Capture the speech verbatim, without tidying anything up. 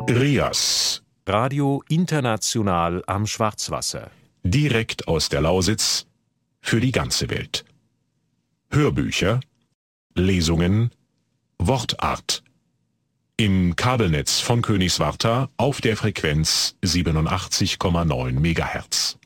RIAS, Radio International am Schwarzwasser. direkt aus der Lausitz, für die ganze Welt. Hörbücher, Lesungen, Wortart. Im Kabelnetz von Königswartha auf der Frequenz siebenundachtzig Komma neun Megahertz.